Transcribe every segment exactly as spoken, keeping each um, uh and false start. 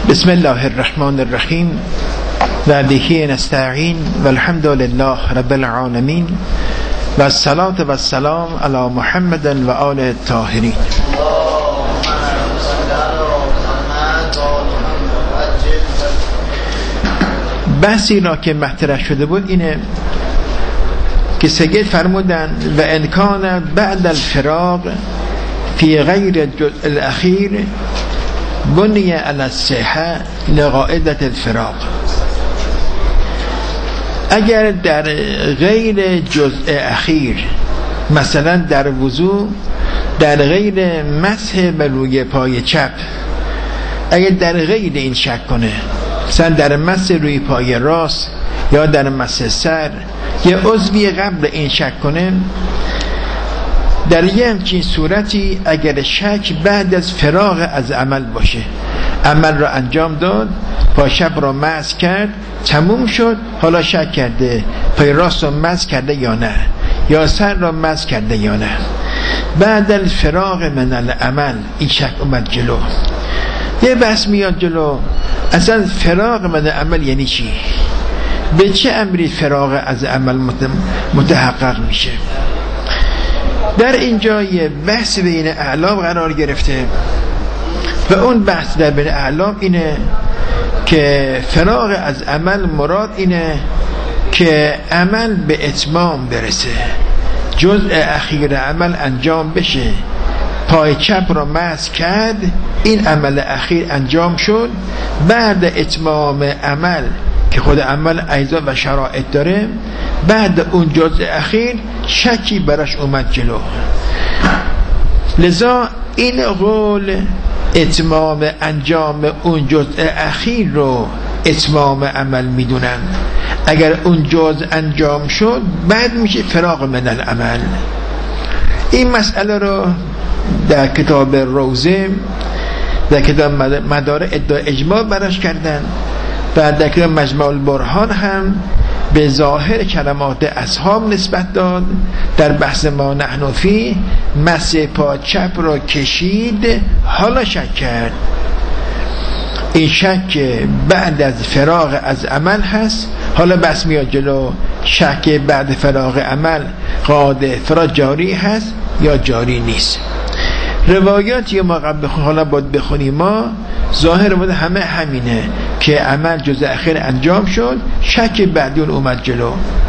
بسم الله الرحمن الرحیم و به نستعین و الحمد لله رب العالمین و الصلاة و السلام علی محمد و آله الطاهرین. بحثی را که مطرح شده بود اینه که سید فرمودن و انکان بعد الفراق فی غیر الجزء الاخیر بنی علی الصحة لقاعدة الفراق. اگر در غیر جزء اخیر، مثلا در وضو، در غیر مسح به روی پای چپ، اگر در غیر این شک کنه، مثلا در مسح روی پای راست یا در مسح سر یا عضوی قبل این شک کنه، در یه همچین صورتی اگر شک بعد از فراغ از عمل باشه، عمل را انجام داد، پای چپ را مسح کرد، تموم شد، حالا شک کرده پای راست را مسح کرده یا نه، یا سر را مسح کرده یا نه، بعد الفراغ من العمل این شک اومد جلو. یه بحث میاد جلو، اصلا فراغ من العمل یعنی چی؟ به چه امری فراغ از عمل متحقق میشه؟ در اینجا یه بحث بین اعلام قرار گرفته و اون بحث در بین اعلام اینه که فراغ از عمل مراد اینه که عمل به اتمام برسه، جزء اخیر عمل انجام بشه، پای چپ را مسح کرد، این عمل اخیر انجام شد، بعد اتمام عمل که خود عمل اجزا و شرایط داره، بعد اون جزء اخیر شکی براش اومد جلو. لذا این قول اتمام انجام اون جزء اخیر رو اتمام عمل میدونن. اگر اون جزء انجام شد بعد میشه فراغ من العمل. این مسئله رو در کتاب روزه، در کتاب مدارک ادعای اجماع براش کردن و در کتاب مجمع البرهان هم به ظاهر کلمات اصحاب نسبت داد. در بحث ما نحن فی، مسح پا چپ را کشید، حالا شک کرد. این شک بعد از فراغ از عمل هست. حالا بحث میاد جلو، شک بعد فراغ عمل قاعده فرا جاری هست یا جاری نیست. روایاتی ما قبل حالا باید بخونیم، ما ظاهر بود همه همینه که عمل جزء اخیر انجام شد، شک بعدی اون اومد جلو.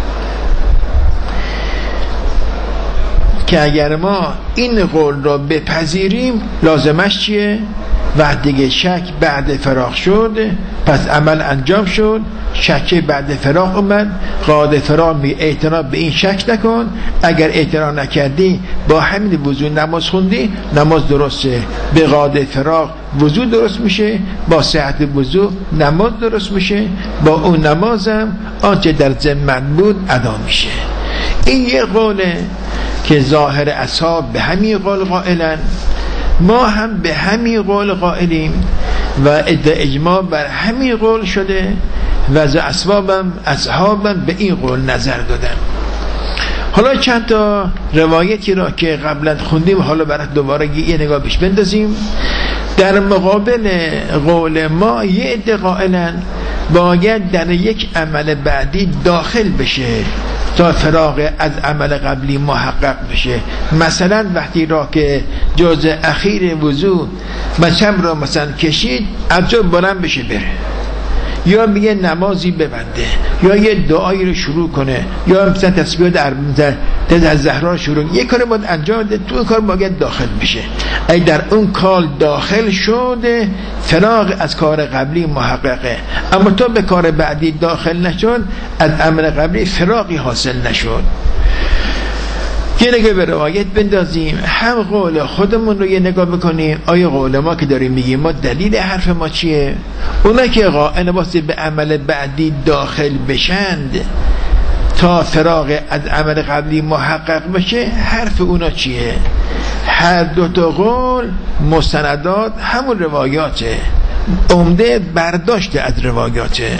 که اگر ما این قول را بپذیریم لازمش چیه؟ وقتی شک بعد فراغ شد پس عمل انجام شد، شک بعد فراغ اومد، قاعده فراغ می اعتراف به این شک نکن. اگر اعتراف نکردی با همین وضو نماز خوندی، نماز درسته، به قاعده فراغ وضو درست میشه، با صحت وضو نماز درست میشه، با اون نمازم آنچه در ذمت بود ادا میشه. این یه قوله که ظاهر اصحاب به همین قول قائلن، ما هم به همین قول قائلیم و ادعای اجماع بر همین قول شده و از اسبابم اصحابم به این قول نظر دادن. حالا چند تا روایتی را که قبلا خوندیم حالا برای دوباره یه نگاه بهش بندازیم. در مقابل قول ما یه ادعا قائلن باید در یک عمل بعدی داخل بشه تا فراغ از عمل قبلی محقق بشه. مثلا وقتی را که جزء اخیر وضو مچم را مثلا کشید، از جا بلند بشه بره، یا میگه نمازی ببنده، یا یه دعایی رو شروع کنه، یا مثلا تسبیح در زهرا شروع، یه کار باید انجام ده، تو اون کار باید داخل بشه. اگه در اون کار داخل شده فراغ از کار قبلی محققه، اما تو به کار بعدی داخل نشد، از عمل قبلی فراغی حاصل نشد. یه نگاه به روایت بندازیم، هم قول خودمون رو یه نگاه بکنیم، آیا قول ما که داریم میگیم ما دلیل حرف ما چیه؟ اونا که قائل واسه به عمل بعدی داخل بشند تا فراغ از عمل قبلی محقق بشه، حرف اونا چیه؟ هر دو تا قول مستندات همون روایاته، عمده برداشت از روایاته.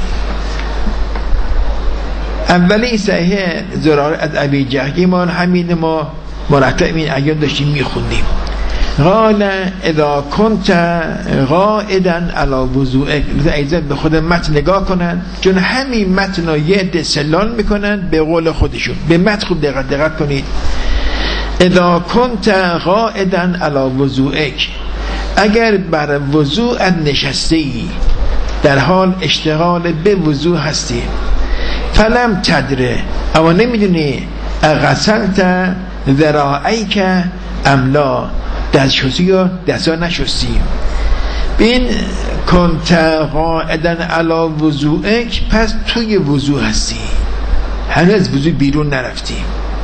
اولی صحیح زرار از ابی جهل، ما همین ما مرتب این ایام داشتیم میخوندیم. قال اذا كنت قائدا علی وضوئک. ایزا به خود متن نگاه کنن، چون همین متن رو یه عده استدلال میکنن به قول خودشون. به متن خوب دقت دقت کنید. اذا كنت قائدا علی وضوئک، اگر بر وضوعت نشستی، در حال اشتغال به وضوع هستی، فلم تدره، اما نمیدونی غسلت ذراعیک ام لا، دست شستی یا دستا نشستی. بین کنت قائدا علی وضوئک، پس توی وضوع هستی، هنوز وضوع بیرون نرفتی.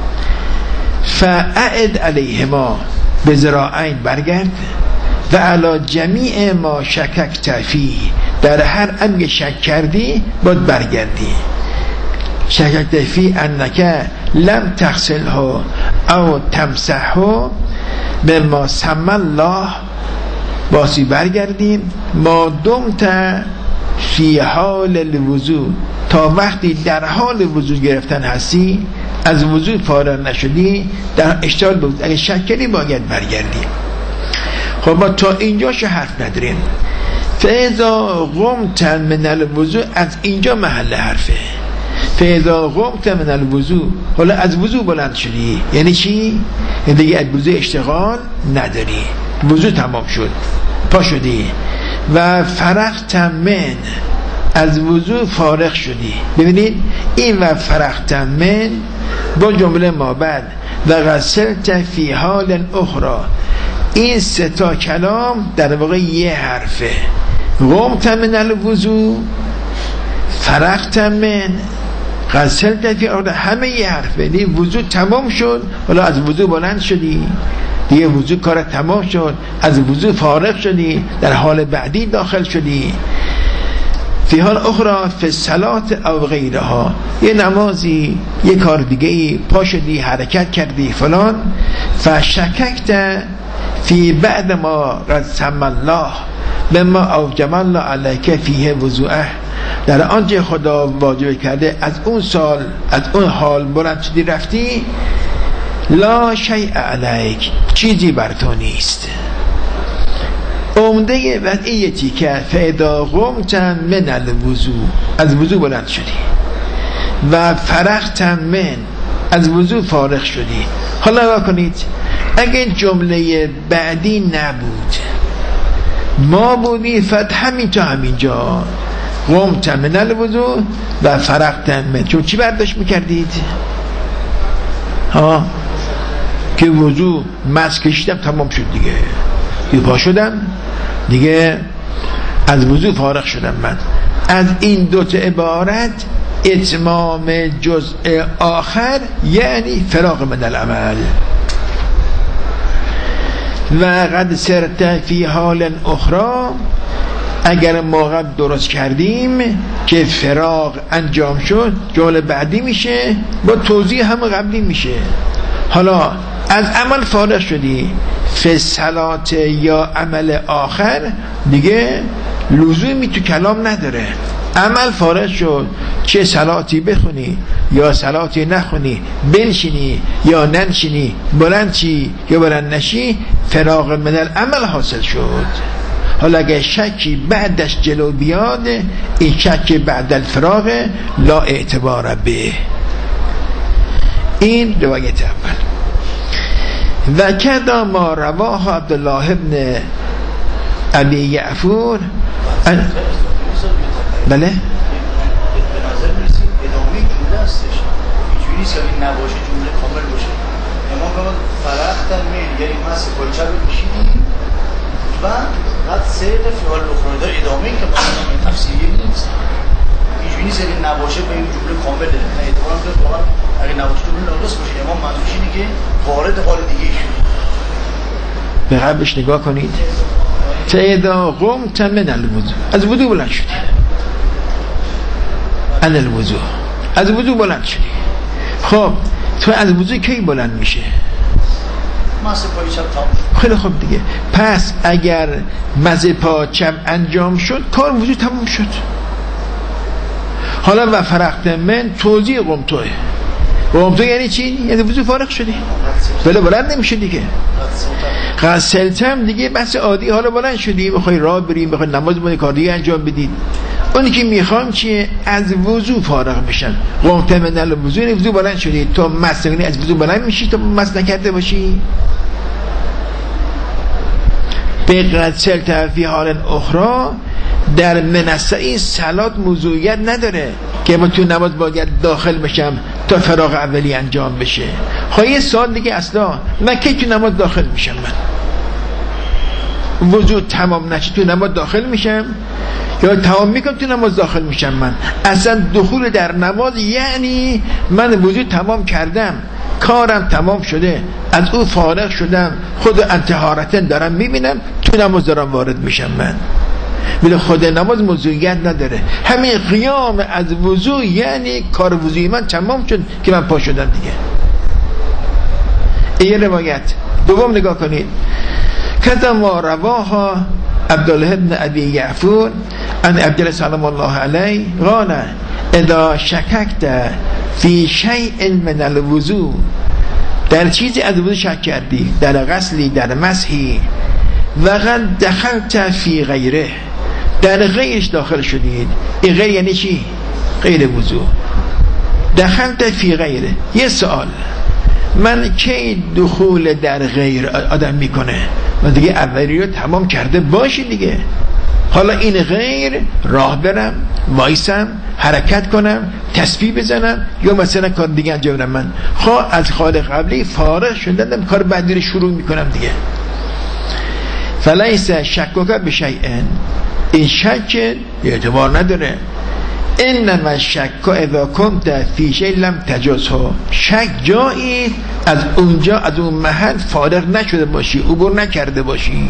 فاعد علیهما، به ذراعین برگرد، و علی جمیع ما شککت فی، در هر امر شک کردی باید برگردی. شککت فی انک لم تغسله او تمسحه مما سمی الله، باسی برگردیم. ما دمت فی حال الوضوء، تا وقتی در حال وضوء گرفتن هستی، از وضوء فارغ نشدی، در اشتغال بود، اگه شک کردی باید برگردی. خب ما تا اینجاشو حرف نداریم. فاذا قمت من الوضوء، از اینجا محل حرفه. فاذا قمت من الوضوء، حالا از وضوء بلند شدی، یعنی چی؟ یعنی دیگه از وضوء اشتغال نداری، وضوء تمام شد، پا شدی. و فرغت من، از وضوء فارغ شدی. ببینید این و فرغت من با جمله ما بعد و غسلت فی حال اخرى، این سه تا کلام در واقع یه حرفه. قمت من الوضوء، فرغت من، غسلت فی حال، همه یه حرفه. دیگه وضوء تمام شد، حالا از وضوء بلند شدی، دیگه وضوء کار تمام شد، از وضوء فارغ شدی، در حال بعدی داخل شدی. فی حال اخرى فی الصلاة او غیرها، یه نمازی، یه کار دیگه ای، پا شدی، حرکت کردی فلان. فشککت فی بعد ما قد سمی الله بما اوجب الله علیک فیه وضوءه، در آنچه خدا واجب کرده از اون سال، از اون حال بلند شدی رفتی. لا شیء علیک، چیزی بر تو نیست. عمده وضعیتی که فاذا قمت من الوضوء، از وضوء بلند شدی، و فرغت من، از وضوء فارغ شدی. حالا نگاه کنید، اگه جمله بعدی نبود، ما بودی فت همین تا همینجا، قمت من الوضوء و فرغت من، چون چی برداشت میکردید؟ ها که وضوء مس کشیدم تمام شد دیگه، یه پا شدم دیگه، از وضوء فارغ شدم. من از این دوتا عبارت اتمام جزء آخر یعنی فراغ من العمل. و قد سرت فی حال اخرى، اگر موقع درست کردیم که فراغ انجام شد، جمله بعدی میشه با توضیح هم قبلی میشه. حالا از عمل فارغ شدی، فی صلات یا عمل آخر، دیگه لزومی تو کلام نداره. عمل فارغ شد، چه صلاتی بخونی یا صلاتی نخونی، بنشینی یا ننشینی، بلند چی یا بلند نشی، فراغ من العمل حاصل شد. حالا اگه شکی بعدش جلو بیاد، این شک بعد الفراغ لا اعتبار به. این روایت اول. و کدا ما رواه عبدالله ابن ابی یعفور ان... بله؟ به نظر میرسید ادامه جمله هستش، اینجوری نیست که نباشه جمله کامل باشه. امام فرمود فرغت من، یعنی مس کلچه رو کشیدی و بعد سه تا فعال اخرى داره ادامه، این که مثلا تفسیری نیست. اینجوری نیست که نباشه به این جمله کامل ده. نه اعتبارم داره واقعا اگه نباشه جمله ناقص باشه. امام منظورش اینه که وارد حال دیگه شد. به قبلش نگاه کنید. فاذا قمت من الوضوء، از وضوء بلند شدی، ان الوضوء، از وضوء بلند شدی. خب تو از وضوء کی بلند میشه؟ مس پای چپ تمام. خیلی خوب دیگه. پس اگر مس پا چپ انجام شد، کار وضوء تمام شد. حالا و فرغت من توضیح قمتوه، قمت یعنی چی؟ یعنی وضو فارغ شدی ولی بلند نمیشه دیگه. غسلتم دیگه بس عادی، حالا بلند شدی بخوای راه بریم بخوای نماز بخونی کار دیگه انجام بدید. اونی که میخوام چیه؟ از وضو فارغ بشن. قمت من الوضو، یعنی وضو بلند شدی، تو مس نکنی از وضو بلند میشی، تو مس نکرده باشی. به غسلت فی حال اخرى در منسعی صلات موضوعیت نداره که ما تو نماز باید داخل بشم تا فراغ اولی انجام بشه. خواهی یه سال دیگه اصلا من کی تو نماز داخل میشم؟ من وضو تمام نشه تو نماز داخل میشم یا تمام میکنم تو نماز داخل میشم؟ من اصلا دخول در نماز یعنی من وضو تمام کردم، کارم تمام شده، از او فارغ شدم، خود انتحارتن دارم میبینم، تو نماز دارم وارد میشم. من ولی خود نماز موضوعیت نداره. همین قیام از وضو یعنی کار وضوی من تمام شد که من پا شدم دیگه. این روایت دوم نگاه کنید. کذا ما رواها عبدالله ابن ابی یعفور ان عبدالله سلام الله علیه قال اذا شککت فی شیء من الوضو، در چیزی از وضو شک کردی، در غسلی، در مسحی، وقد دخلت فی غیره، در غیرش داخل شدید. این غیر یعنی چی؟ غیر وضو. دخلت فی غیره. یه سوال، من کی دخول در غیر آدم میکنه؟ من دیگه اولی رو تمام کرده باشی دیگه. حالا این غیر راه برم، وایسم، حرکت کنم، تسبیح بزنم یا مثلا کار دیگه انجام بدم، من خواه از خال قبلی فارغ شدم کار بعدی رو شروع میکنم دیگه. فلیس شکک بشیئن، این شک اعتبار نداره. انما شک اذا کنت فی شیء لم تجزه، شک جایی از اونجا از اون محل فارغ نشده باشی، عبور نکرده باشی.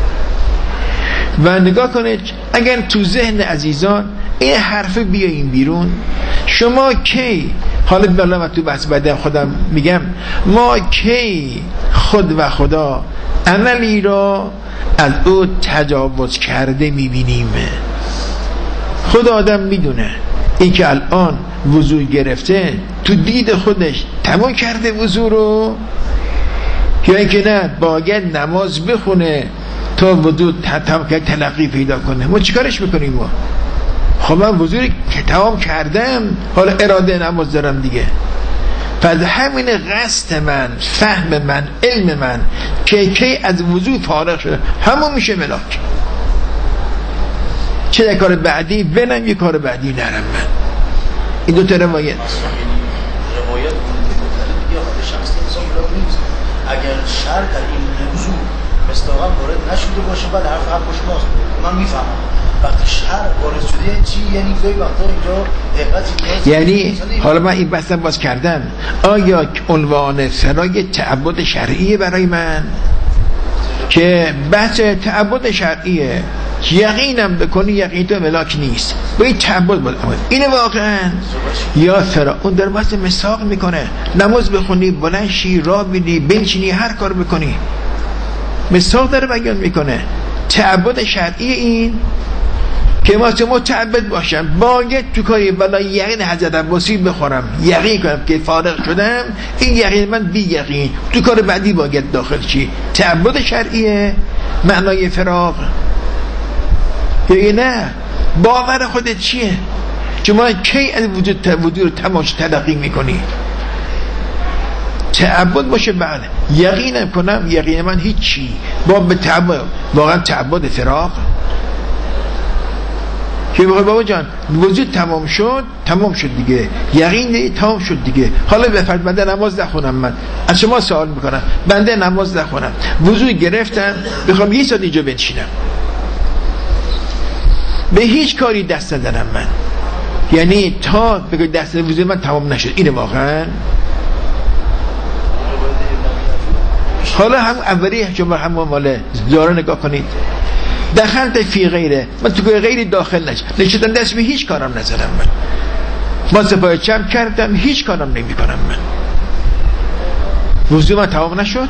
و نگاه کنید اگر تو ذهن عزیزان این حرف بیاییم بیرون، شما کی، حالا بالا من تو بحث بعدم خودم میگم، ما کی خود و خدا عملی را از او تجاوز کرده میبینیم؟ خود آدم میدونه این که الان وضو گرفته تو دید خودش تمام کرده وضو رو، یا اینکه نه باید نماز بخونه تا وضو تمام کرده تلقی پیدا کنه. ما چیکارش میکنیم؟ ما خب من وضو رو که تمام کردم، حالا اراده نماز دارم دیگه. پس همین قصد من، فهم من، علم من که کی از وضو فارغ شده همون میشه ملاک. چه یک کار بعدی بنم، یک کار بعدی نرم. من این دو تا روایت روایت اگر شر در این موضوع مستقام وارد نشده باشه بعد حرف حرف شماست، من میفهمم. وقتی شر وارد شده چی یعنی؟ گاهی وقتا اینجا دقت یعنی حالا من این بحثم باز کردم، آیا عنوان فرای تعبد شرعیه برای من که بحث تعبد شرعیه، یقینم بکنی یقین تو ملاک نیست، باید تعبد بود. اینه واقعا یا فرا اون در بحث مساق میکنه، نماز بخونی، بلنشی، راه بیدی، بنشینی، هر کار بکنی، مساق داره بیان میکنه. تعبد شرعی این که ما چه متعبد باشم، باید تو کاری بلا یقین حضرت عباسی بخورم، یقین کنم که فارغ شدم، این یقین من بی یقین تو کار بعدی باید داخل چی؟ تعبد شرعیه معنای فراغ. یا نه باور خودت چیه؟ شما کی از وجود وجود رو تماش تلقی میکنی؟ تعبد باشه. بعد یقینم کنم یقین من هیچی با به تعبد، واقعا تعبد فراغ که بخوای بابا جان وجود تمام شد، تمام شد دیگه، یقین تمام شد دیگه. حالا بفرد بنده نماز نخونم، من از شما سوال میکنم، بنده نماز نخونم، وضو گرفتم، بخوام یه ساعت اینجا بنشینم، به هیچ کاری دست ندارم من، یعنی تا بگه دست وضو من تمام نشد. اینه واقعا. حالا هم اولی شما هم مال زاره نگاه کنید، دخلت فی غیره، من تو غیری داخل نشد، نشدن دست به هیچ کارم نزدم، من ما سپاه چم کردم، هیچ کارم نمی کنم، من وضو من تمام نشد،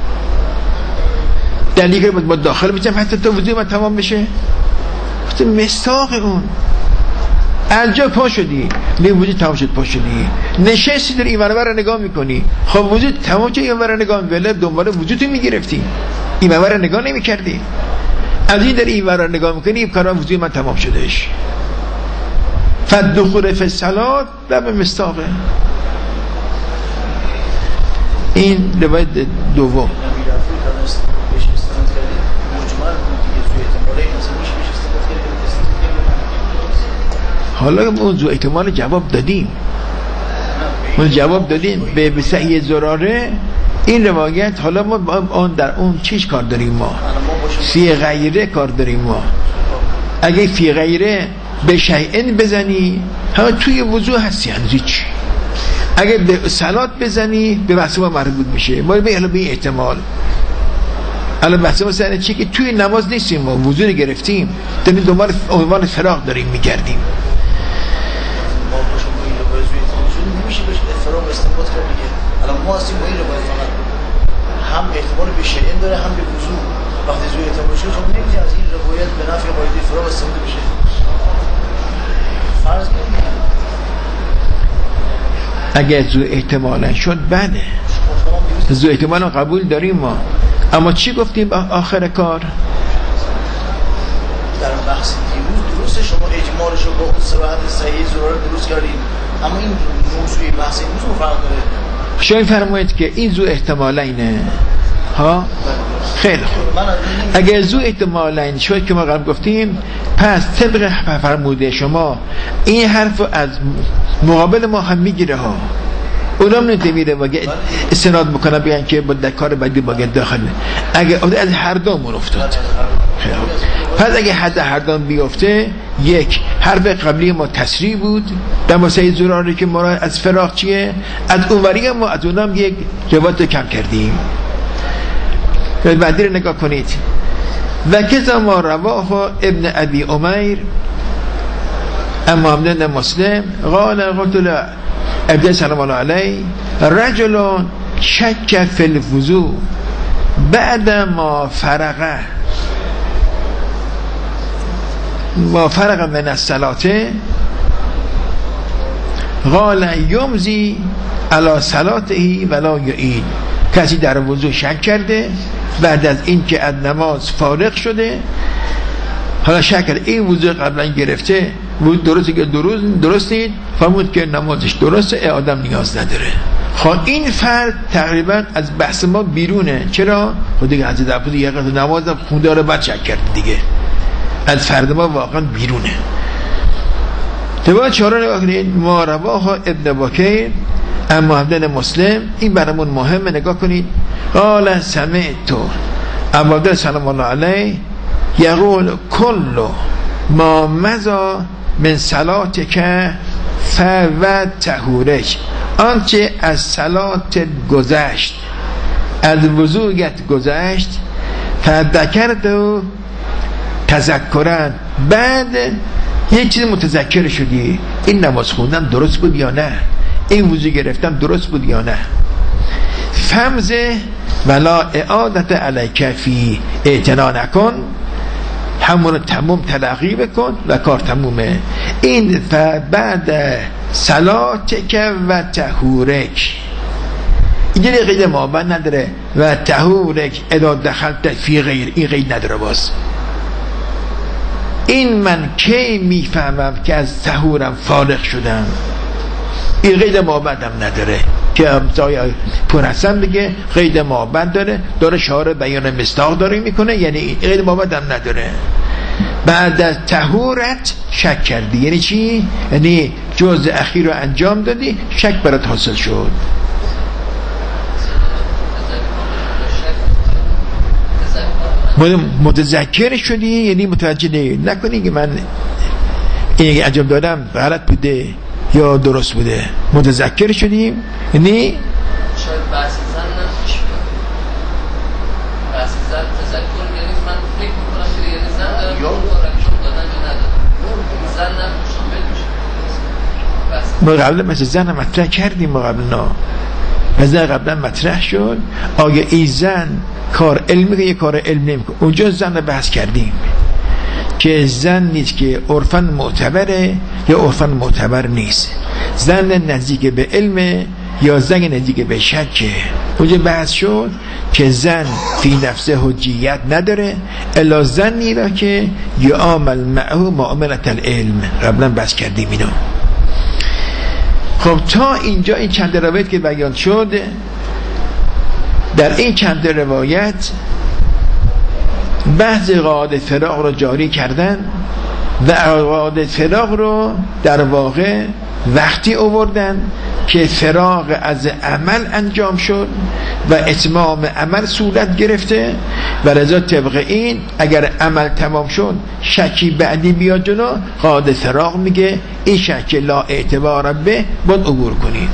دلیلی که با داخل بشم حتی تا وضو من تمام بشه. مستاق اون اینجا پا شدی می وجود تمام شد، پا شدی نشستی در این ور رو نگاه میکنی، خب وجود تمام شد، این ور رو نگاه می‌کنی، دنبال وجودت میگرفتی، این ور رو نگاه نمیکردی. از این در این ور رو نگاه میکنی، این کارا وجود من تمام شدهش. فدخول فی الصلاه لب مستاقه. این روایت دوم. حالا موضوع احتمال جواب دادیم، ما جواب دادیم به بسعی زراره این روایت. حالا ما اون در اون چیش کار داریم؟ ما فی غیره کار داریم. ما اگه فی غیره به شیئن بزنی همه توی وضوع هستی، هنوزی چی؟ اگه به صلات بزنی به بحث ما مربوط میشه. ما به این احتمال الان بحث ما سر چی که توی نماز نیستیم، ما وضوع گرفتیم، داریم دنبال عنوان فراغ داریم میگردیم. نمیشه بهش افراغ استنباط کرد دیگه. الان ما هستیم با این روایت فقط هم احتمال به شیئن داره هم به وضوع. وقتی زوی احتمال شد خب نمیشه از این روایت به نفع قاعده افراغ استفاده بشه. فرض کنید اگه زوی احتمالا شد بله، زوی احتمالا قبول داریم ما، اما چی گفتیم آخر کار؟ در بحث دیروز درسته شما اجمالشو با اون صراحت صحیح ضرورت درست کردیم، اما این موضوعی بحث امروز فرق داره. شاید فرمایید که این زو احتمالا اینه ها؟ خیلی خوب. اگر زو احتمالا این شاید که ما قبل گفتیم، پس طبق فرموده شما این حرف از مقابل ما هم میگیره ها. اونم نمیره واقعا استناد بکنه بیان که با کار بعدی باید داخل. اگه از هر دومون افتاد، پس اگه حد هر دوم بیفته، یک حرف قبلی ما تسریع بود در مسئله زراری که ما را از فراغ چیه، از اونوری ما از اونم یک روایت کم کردیم. بعدی رو نگاه کنید. و کذا ما رواه ابن ابی امیر اما همدن مسلم قال قلت له ابن سلام الله علیه رجل شک فی الوضوء بعد ما فرغه ما فرغ من الصلاه قال یمضی علی صلاته ولا یعید. کسی در وضوء شک کرده بعد از این که از نماز فارغ شده، حالا شک کرده این وضوء قبلا گرفته بود درسته که درست درست نیست، فرمود که نمازش درسته، آدم نیاز نداره. خب این فرد تقریبا از بحث ما بیرونه. چرا؟ خود دیگه حضرت عباس یه قطعه نمازم خونده رو بعد شک کرد دیگه، از فرد ما واقعا بیرونه. تبا چهارا نگاه کنید. ما رواه ابن بکیر اما همدن مسلم، این برامون مهمه نگاه کنید. قال سمعت ابو سلام الله علیه یقول کل ما مضى من صلاتک فو طهورک، آنچه از صلات گذشت، از وضوعت گذشت، فذکرت و تذکرن، بعد یک چیز متذکر شدی، این نماز خوندم درست بود یا نه، این وضو گرفتم درست بود یا نه، فمزه ولا اعادت علیک فی اعتنا نکن، همون تموم تلقی بکن و کار تمومه. این بعد صلاتک و طهورک، اینجا قید مابند نداره و طهورک اذا دخلت فی غیر، این قید نداره. باز این من کی میفهمم که از طهورم فارغ شدم، این قید مابندم نداره که امضای پور حسن بگه قید مابند داره، داره شعار بیان مصداق داره میکنه، یعنی این قید مابندم نداره. بعد از طهورت شک کردی یعنی چی؟ یعنی جزء اخیر رو انجام دادی، شک برات حاصل شد. متذکر شدی یعنی متوجه نکنی که من این انجام دادم غلط بوده یا درست بوده. متذکر شدیم یعنی شاید بحث زن نمیشه، بحث زن تذکر یعنی من فکر میکنم که یعنی زن دارم یا کارمشون دادن یا ندادن، زن نمیشون بلوشه. ما قبلا مثل زن هم مطرح کردیم، ما قبلا مثلا قبلا مطرح شد آگه ای زن کار علمی که یه کار علم نمی کنه، اونجا زن رو بحث کردیم. که زن نیست که عرفاً معتبره یا عرفاً معتبر نیست، زن نزدیک به علم یا زن نزدیک به شکه. اونجا بحث شد که زن فی نفسه حجیت نداره الا زنی را که یعامل معه معاملت العلم. قبلا بحث کردیم اینو. خب تا اینجا این چند روایت که بیان شد، در این چند روایت بحث قاعده فراق رو جاری کردن و قاعده فراق رو در واقع وقتی آوردن که فراق از عمل انجام شد و اتمام عمل صورت گرفته و رضا طبق این اگر عمل تمام شد شکی بعدی بیاد جلو، قاعده فراق میگه این شک لا اعتبار به باید عبور کنید.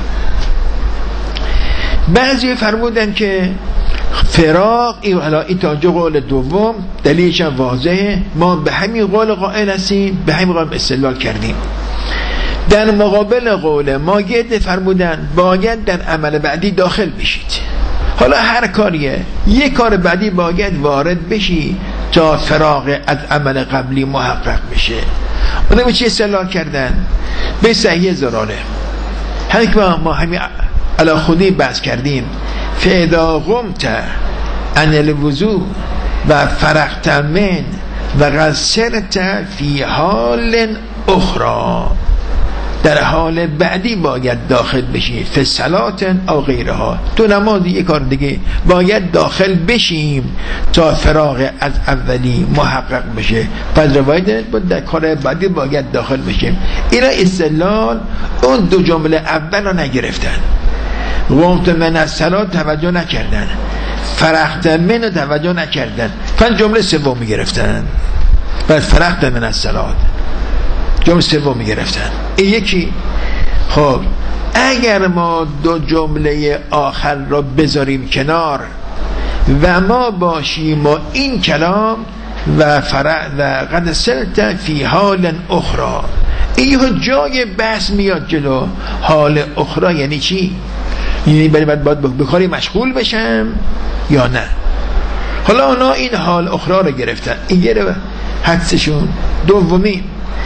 بعضی فرمودن که فراق این تاجه قول دوم دلیلش واضحه، ما به همین قول قائل هستیم، به همین قول استدلال کردیم. در مقابل قول ما گرد فرمودن باید در عمل بعدی داخل بشید. حالا هر کاریه یک کار بعدی باید وارد بشی تا فراغ از عمل قبلی محقق بشه. اونم به چی استدلال کردن؟ به صحیح ضراره. همین که ما همین علا خودی بحث کردیم، فاذا قمت عن الوضوء و فرغت من و قصرت فی حال اخرى، در حال بعدی باید داخل بشی، فی صلات او غیرها، تو نمازی یک کار دیگه باید داخل بشیم تا فراغ از اولی محقق بشه. پس روایت بود در کار بعدی باید داخل بشیم. اینا استدلال اون دو جمله اول رو نگرفتن، قمت من الصلات توجه نکردن، فرغت من توجه نکردن، پس جمله سوم میگرفتن. پس فرغت من الصلات جمله سوم میگرفتن. این یکی. خب اگر ما دو جمله آخر را بذاریم کنار و ما باشیم و این کلام و فرع و قد سلت فی حال اخرى، این جای بحث میاد جلو. حال اخرى یعنی چی؟ یعنی باید باید به کاری مشغول بشم یا نه؟ حالا اونا این حال اخرى رو گرفتن. این یه حدسشون. دومی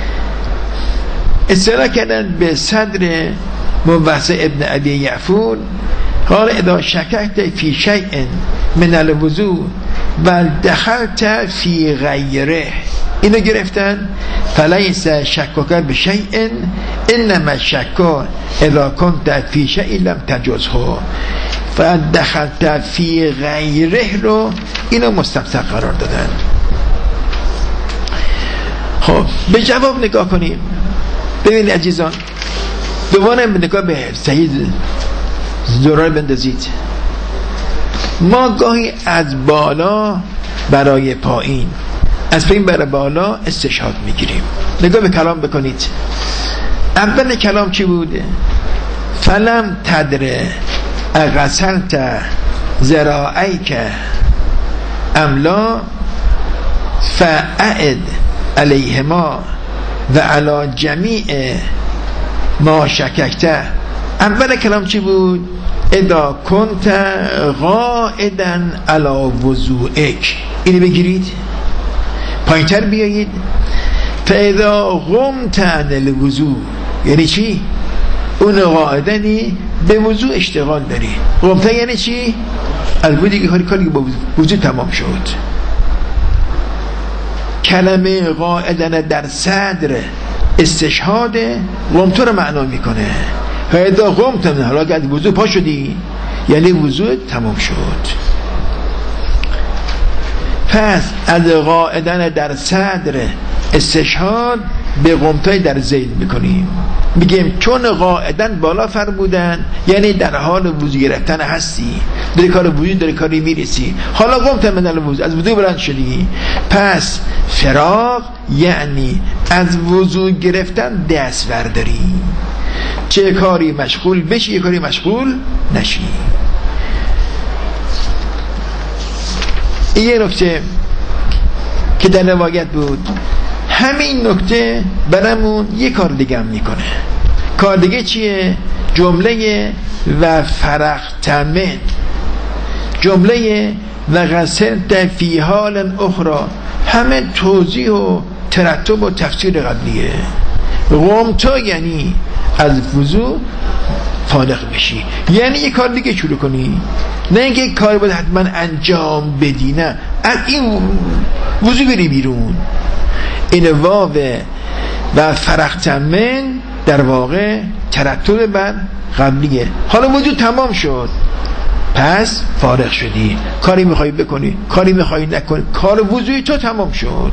استدلال کردن به صدر موسع ابن ابی یعفور، قال اذا شککت فی شیء من الوضوء و دخلت فی غیره، اینو گرفتن. فلیس شکک بشیء انما شک اذا كنت فی شیء لم تجزه فدخلت فی غیره رو اینو مستمسک قرار دادن. خب به جواب نگاه کنیم. ببینید عزیزان، دوباره نگاه به صحیح زرار بندازید. ما گاهی از بالا برای پایین، از پایین برای بالا استشهاد میگیریم. نگاه به کلام بکنید. اول کلام چی بوده؟ فلم تدره اغسلت ذراعیک املا فاعد علیهما و علی جمیع ما شککته. اول کلام چی بود؟ اذا کنت قائدا علی وضوئک. اینو بگیرید پایین تر بیایید. فاذا قمت عن الوضوء یعنی چی؟ اون قاعدنی به وضوء اشتغال داری. قمت یعنی چی؟ البته که کاری کاری با وضوء تمام شد. کلمه قاعدن در صدر استشهاد قمت رو معنا میکنه. فاذا قمت من، حالا که وضوء پا شدی یعنی وضوء تمام شد. پس از قاعدن در صدر استشهاد به قمتای در زید میکنیم. میگیم چون قاعدن بالا فرمودن یعنی در حال وضو گرفتن هستی، داری کار وضو داری کاری میرسی، حالا قمت من الوضو، از وضو بلند شدی. پس فراغ یعنی از وضو گرفتن دست برداری، چه کاری مشغول بشی یه کاری مشغول نشی. این یه نکته که در روایت بود. همین نکته برامون یه کار دیگه هم میکنه. کار دیگه چیه؟ جمله و فرغت من، جمله و غسلت فی حال اخرى، همه توضیح و ترتب و تفسیر قبلیه. قمتا یعنی از وضو فارغ بشی، یعنی یه کار دیگه شروع کنی، نه اینکه یک کار باید حتما انجام بدی، نه از این وضو بری بیرون. این واو و فرغت من در واقع ترتب بر قبلیه. حالا وضو تمام شد، پس فارغ شدی، کاری میخوای بکنی، کاری میخوای نکنی، کار وضوی تو تمام شد.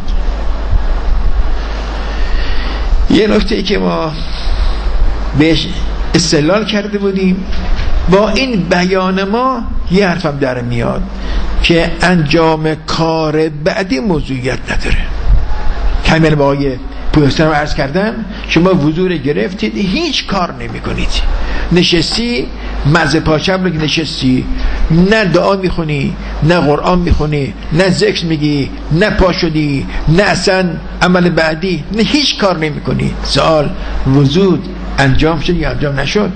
یه نکته ای که ما بهش استدلال کرده بودیم، با این بیان ما یه حرفم در میاد که انجام کار بعدی موضوعیت نداره. کامل با آقای پویستان رو عرض کردم، شما وضو رو گرفتید، هیچ کار نمی کنید، نشستی مزه پاچم رو نشستی، نه دعا میخونی، نه قرآن میخونی، نه ذکر میگی، نه پا شدی، نه اصلا عمل بعدی، نه هیچ کار نمی کنی. سوال وضو انجام شد یا انجام نشد؟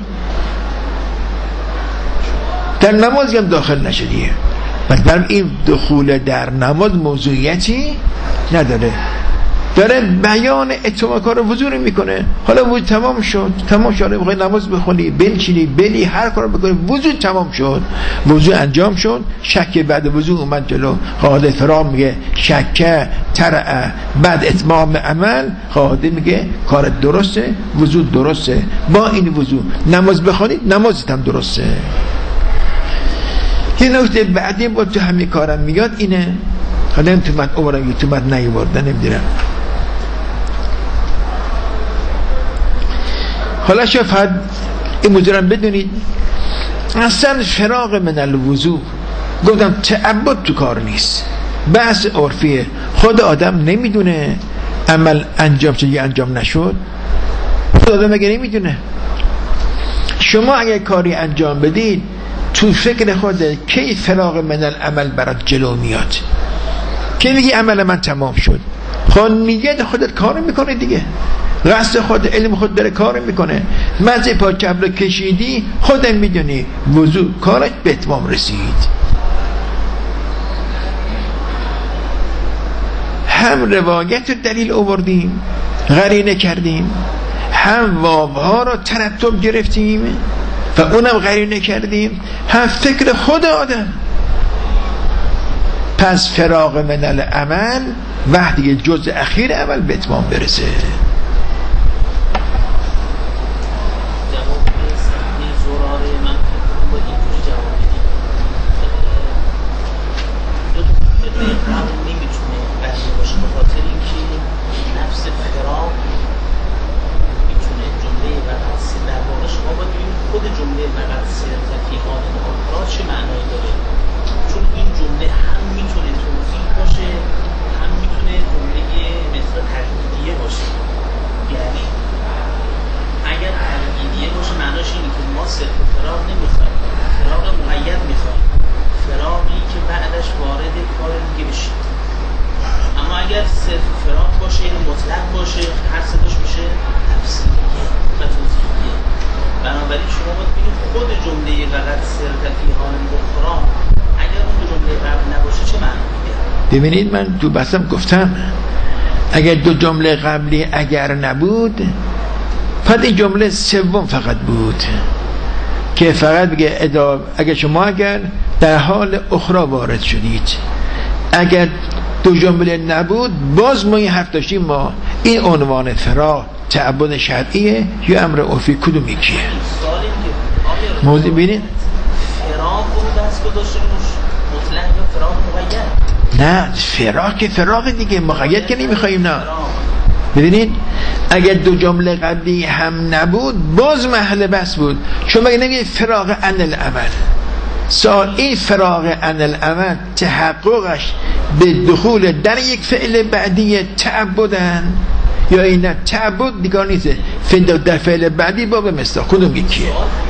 در نماز هم داخل نشدیه، مثلا این دخول در نماز موضوعیتی نداره، داره بیان اتمام کار وضو رو میکنه. حالا وضو تمام شد، تمام شد، میخوای نماز بخونی، بنشینی، بلی، هر کار بکنی، وضو تمام شد، وضو انجام شد، شک بعد وضو اومد جلو. قاعده فرام میگه شک ترع بعد اتمام عمل، قاعده میگه کار درسته، وضو درسته، با این وضو نماز بخونید، نمازت هم درسته. یه نکته بعدی با تو همین کارم میاد اینه، حالا این تو من عمرم تو من نیوردن نمیدونم. حالا شاید این موضوعم بدونید، اصلا فراغ من الوضو گفتم تعبد تو کار نیست، بحث عرفیه. خود آدم نمیدونه عمل انجام شد یا انجام نشد، خود آدم اگه نمیدونه. شما اگه کاری انجام بدید تو فکر خود کی فراغ من العمل برات جلو میاد، که میگی عمل من تمام شد، خود نیت خودت کار میکنه دیگه، قصد خود علم خود داره کار میکنه، مزه پا چپ رو کشیدی، خودت میدونی وضو کارت به اتمام رسید. هم روایت رو دلیل آوردیم، قرینه کردیم، هم واوها رو ترتب گرفتیم و اونم قرینه کردیم، هم فکر خود آدم. پس فراغ من العمل وقتی جزء اخیر عمل به اتمام برسه. ببینید من تو بحثم گفتم اگر دو جمله قبلی اگر نبود، پس این جمله سوم فقط بود که فقط بگه ادا اگر شما اگر در حال اخرى وارد شدید. اگر دو جمله نبود باز ما این حرف داشتیم، ما این عنوان فراغ تعبد شرعیه یا امر عرفی، کدوم یکیه؟ موضوع ببینید فراغ رو دست گذاشتیم مطلق یا فراغ مقید؟ نه، فراغ که فراغ دیگه، مقید که نمیخواییم. نه ببینید اگر دو جمله قبلی هم نبود باز محل بس بود. شما اگه نمیگه فراغ عن العمل، سوال این فراغ عن العمل تحققش به دخول در یک فعل بعدی تعبدن یا این تعبد دیگه نیست، فعل در فعل بعدی باب مثلا کدوم یکیه؟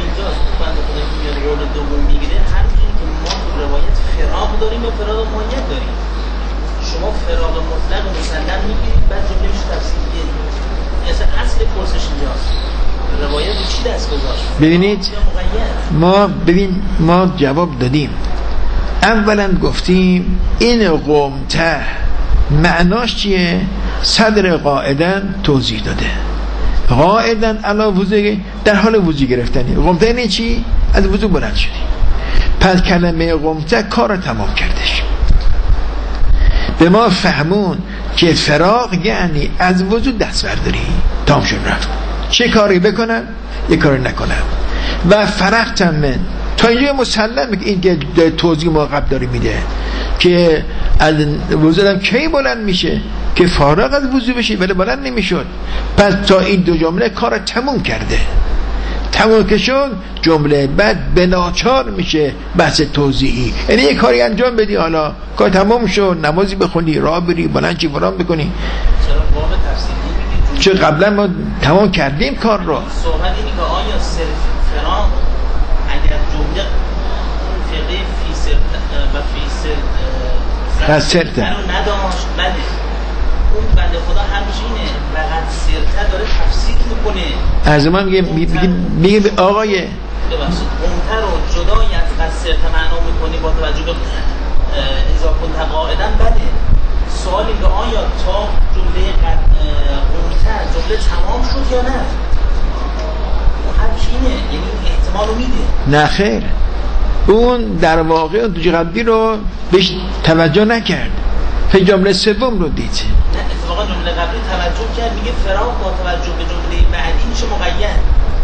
داریم و فراغ مایت داریم. شما فراغ مطلق و مسلم میگیرید بعد جمله میشه تفسیر دیگه. اصلا اصل پرسش اینجاست، روایت رو چی دست گذاشت؟ ببینید ما ببین ما جواب دادیم. اولا گفتیم این قمته معناش چیه؟ صدر قاعدن توضیح داده. قاعدن علا وضوء، در حال وضوء گرفتنی. قمته یعنی چی؟ از وضوء بلند شدی. پس کلمه قمته کار تمام کردش. به ما فهمون که فراغ یعنی از وضوء دست برداری، تمام شد رفت. چه کاری بکنم یه کاری نکنم. و فرغتم من، تا اینجا مسلمه که این که توضیح ما قبل داری میده که از وضوء هم کی بلند میشه که فارغ از وضوء بشه، ولی بلند نمیشد. پس تا این دو جمله کار تموم کرده. تموم که شد جمله بعد بناچار میشه بحث توضیحی، یعنی یه کاری انجام بدی، حالا کار تمام شد، نمازی بخونی، راه بری، بلند چی فرام بکنی. چرا باب تفصیلی چون قبلا ما تمام کردیم کار رو. صحبت اینی که آیا صرف فراغ اگر جمله فقه فی سر و فی سر سرته نداشت، بله اون بنده خدا همیشه اینه فقط سرته داره تفسیر میکنه. از ما میگه میگه آقای ببخشید اونتر رو جدای از قد سرته معنا میکنی با توجه به اذا کنت قاعدن. بله سوال اینه آیا تا جمله قد اونتر جمله تمام شد یا نه؟ همچینه، یعنی احتمالو میده. نه خیر، اون در واقع اون دو قبلی رو بهش توجه نکرد، فی جمله سوم رو دید. نه اتفاقا جمله قبلی توجه کرد، میگه فراغ با توجه به جمله بعدی میشه مقید.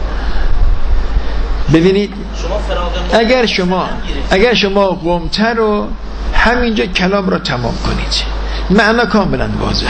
ببینید شما فراغ اگر شما اگر شما قمته رو همینجا کلام رو تمام کنید، معنا کاملا واضحه.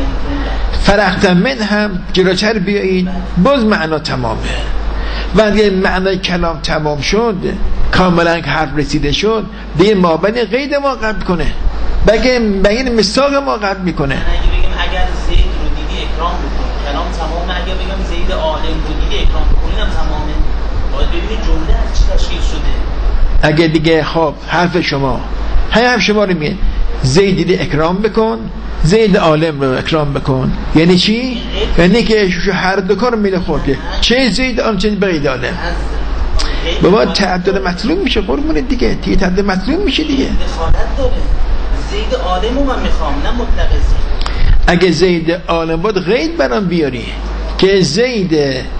فرغتم من هم جلوتر بیایید، باز معنا تمامه. و اگه معنای کلام تمام شد، کاملا حرف رسیده شد، دیگه مابین قید ما قبل کنه، بگه بگه مساق ما قبل میکنه. اگه بگم اگر زید رو دیدی اکرام بکن، کلام تمامه. اگه بگم زید عالم رو دیدی اکرام بکنی هم تمامه. باید ببینید جمله از چی تشکیل شده. اگه دیگه خب حرف شما هی هم شما رو میگه زید دیدی اکرام بکن، زید عالم رو اکرام بکن، یعنی چی؟ یعنی که هر دو کار میله خورده، چه زید آن چه بغید عالم. بابا تعدد مطلوب میشه قربون دیگه، دیگه تعدد مطلوب میشه دیگه. دخالت داره. زید عالم رو من میخوام، نه مطلق زید. اگه زید عالم بود غید برام بیاری که زید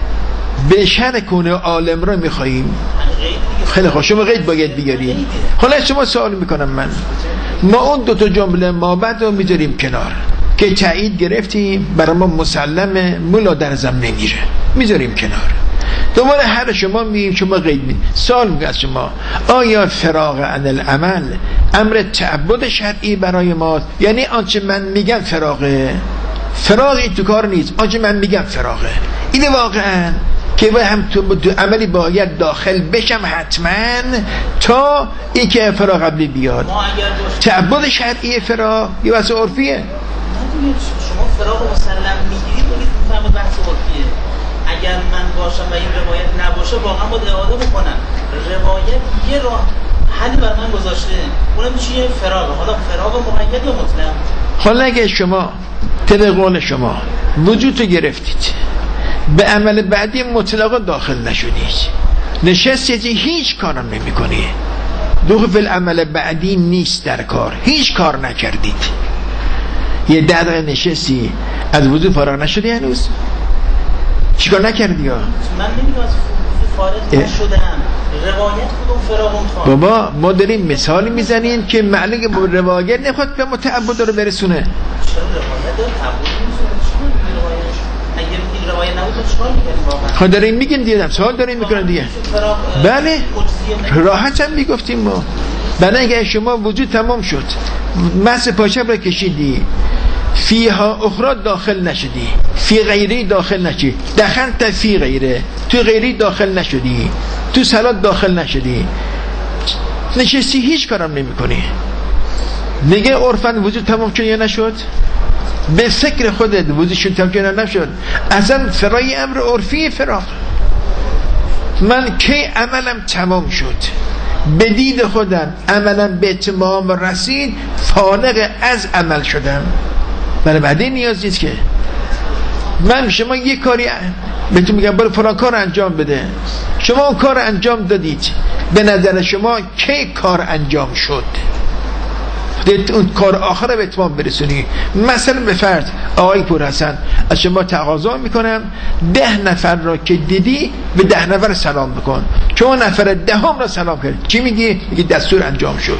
بشر کنه عالم رو میخواییم، خیلی خوب شما غید باید بیاری. حالا شما سوال میکنم من، ما اون دو تا جمله ما بعد رو میذاریم کنار که تایید گرفتیم، برای ما مسلمه، مولا در زم نمیره، میذاریم کنار. دوباره هر شما میگیم شما غید می سوال میگه از شما، آیا فراغ عن العمل امر تعبد شرعی برای ماست؟ یعنی آنچه من میگم فراغه، فراغی تو کار نیست، آنچه من میگم فراغه. اینه واقعا که باید هم تو عملی باید داخل بشم حتما تا این که فراغ قبلی بیاد. تعبد شرعی فراغ یه بحث عرفیه. شما فراغ مسلم میگیرید بگید میفهمید بحث عرفیه. اگر من باشم و این روایت نباشه واقعا باید اعاده بکنم. روایت یه راه حلی بر من گذاشته، اونم چیه؟ فراغ. حالا فراغ مقید یا مطلق؟ حالا اگه شما طبق قول شما وجودتو گرفتید، به عمل بعدی مطلقا داخل نشدید، نشستید هیچ کارم نمی کنی، دخل فی العمل بعدی نیست، در کار هیچ کار نکردید، یه ده دقیقه نشستی از وضو فارغ نشدی هنوز؟ چیکار نکردی ها؟ من نمیدونم از فارغ نشدم. روایت کدوم فراغون خواه؟ بابا ما داریم مثالی میزنیم که معلومه با روایت نخواد به متعبد رو برسونه. چرا روایت داره تعبد نمیسونه؟ چرا میگه روایت؟ اگه این روایت نبود چیکار میکنیم واقعا؟ خب داریم میگیم دیگه، سوال داریم میکنن دیگه. بله راحت هم میگفتیم ما. بله اگه شما وجود تمام شد، مس پاچه رو کشیدی، فیها اخرى داخل نشدی، فی غیری داخل نشدی، دخلت فی غیره، تو غیری داخل نشدی، تو صلات داخل نشدی، نشستی هیچ کارم نمی کنی، میگه عرفاً وجود تمام شد یا نشد؟ به فکر خودت وجود شد تمام شد یا نشد؟ اصلا فرای امر عرفی فراغ. من کی عملم تمام شد، به دید خودم عملم به اتمام رسید، فارغ از عمل شدم، برای بعدی نیاز نیست که من شما یک کاری بهتون میگم برای فلان کار انجام بده، شما اون کار انجام دادید، به نظر شما کی کار انجام شد؟ اون کار آخر رو به اتمام برسونی. مثلا به فرض آقای پورحسن از شما تقاضا میکنم ده نفر را که دیدی به ده نفر سلام بکن، که اون نفر دهم را سلام کرد، چی میگی؟ میگی دستور انجام شد.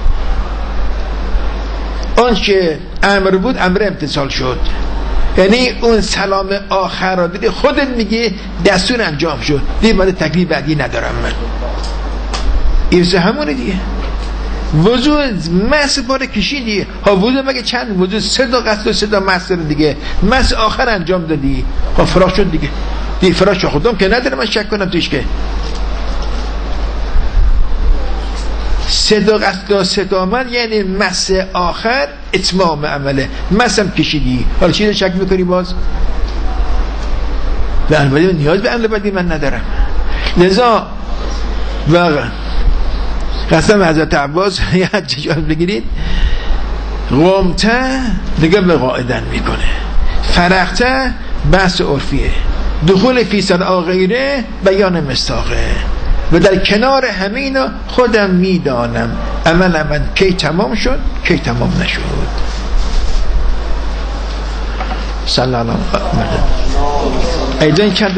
اون که امر بود امر امتثال شد. یعنی اون سلام آخر را دیدی خودت میگی دستور انجام شد، دیگه باید تکلیف بعدی ندارم من. این همونه دیگه. وضوع مس باره کشیدی ها، وضوع مگه چند وضوع؟ سه تا قصد و سه تا مس دیگه، مس آخر انجام دادی ها، فراش شد دیگه. دیگه فراش شد خودم که نداره من شک کنم توش که سه تا قصد و سه تا من، یعنی مس آخر اتمام عمله. مس هم کشیدی، حالا چی رو شک میکنی باز؟ به البته نیاز به عمل بعدی من ندارم. لذا واقعا قسم حضرت عباس یه حجیات بگیرید، قمته دیگه به قاعدن میکنه، فرقته بحث عرفیه، دخول فی صنعا غیره بیان مستاقه، و در کنار همه اینا خودم میدانم عمل من کی تمام شد کی تمام نشد. صلی الله علیه و سلم. ایدن